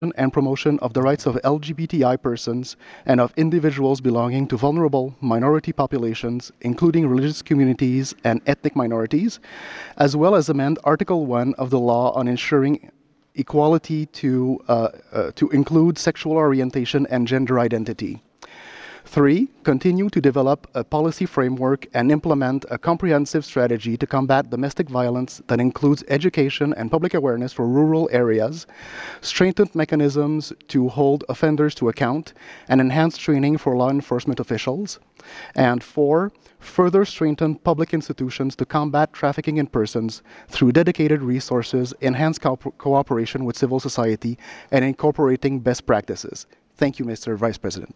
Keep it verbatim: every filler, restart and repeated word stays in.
and promotion of the rights of L G B T I persons and of individuals belonging to vulnerable minority populations, including religious communities and ethnic minorities, as well as amend Article one of the law on ensuring equality to, uh, uh, to include sexual orientation and gender identity. Three, continue to develop a policy framework and implement a comprehensive strategy to combat domestic violence that includes education and public awareness for rural areas, strengthened mechanisms to hold offenders to account, and enhanced training for law enforcement officials. And four, further strengthen public institutions to combat trafficking in persons through dedicated resources, enhanced co- cooperation with civil society, and incorporating best practices. Thank you, Mister Vice President.